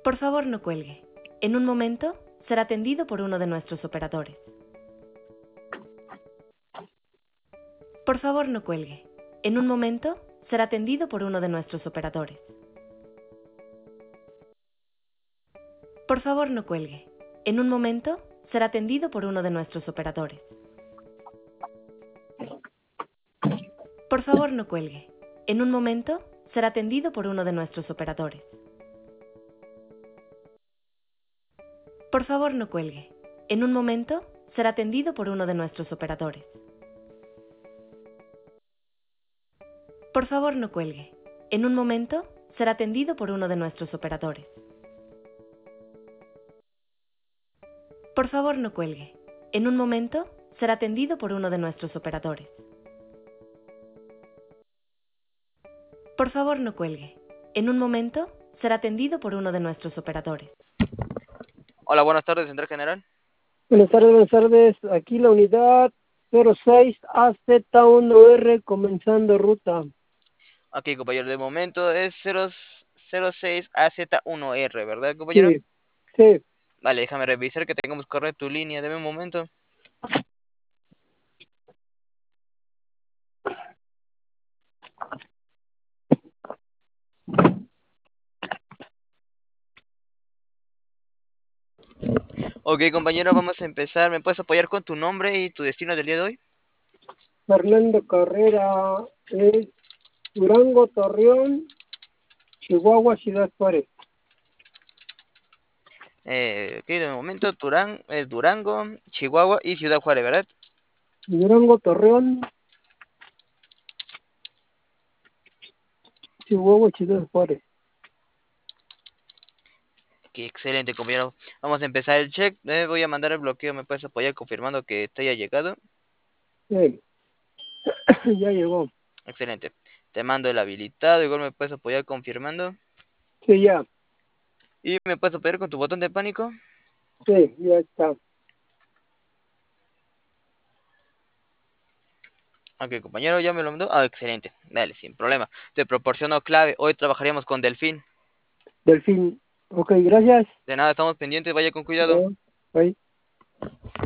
Por favor, no cuelgue. En un momento, será atendido por uno de nuestros operadores. Por favor, no cuelgue. En un momento, será atendido por uno de nuestros operadores. Por favor, no cuelgue. En un momento, será atendido por uno de nuestros operadores. Por favor, no cuelgue. En un momento, será atendido por uno de nuestros operadores. Por favor, no cuelgue. En un momento, será atendido por uno de nuestros operadores. Por favor, no cuelgue. En un momento, será atendido por uno de nuestros operadores. Por favor, no cuelgue. En un momento, será atendido por uno de nuestros operadores. Por favor, no cuelgue. En un momento, será atendido por uno de nuestros operadores. Hola, buenas tardes, Central General. Buenas tardes, buenas tardes. Aquí la unidad 06AZ1R comenzando ruta. Aquí, compañero, de momento es 006AZ1R, ¿verdad, compañero? Sí, sí. Vale, déjame revisar que tengamos correcta tu línea. Deme un momento. Ok, compañero, vamos a empezar. ¿Me puedes apoyar con tu nombre y tu destino del día de hoy? Fernando Carrera, es Durango, Torreón, Chihuahua, Ciudad Juárez. Ok, de momento, Durango, Chihuahua y Ciudad Juárez, ¿verdad? Durango, Torreón, Chihuahua, Ciudad Juárez. Qué excelente, compañero. Vamos a empezar el check. Voy a mandar el bloqueo. ¿Me puedes apoyar confirmando que te haya llegado? Sí. Ya llegó. Excelente. Te mando el habilitado. Igual me puedes apoyar confirmando. Sí, ya. ¿Y me puedes apoyar con tu botón de pánico? Sí, ya está. Ok, compañero, ya me lo mandó. Ah, excelente. Dale, sin problema. Te proporciono clave. Hoy trabajaríamos con Delfín. Delfín. Ok, gracias. De nada, estamos pendientes. Vaya con cuidado. Bueno, bye.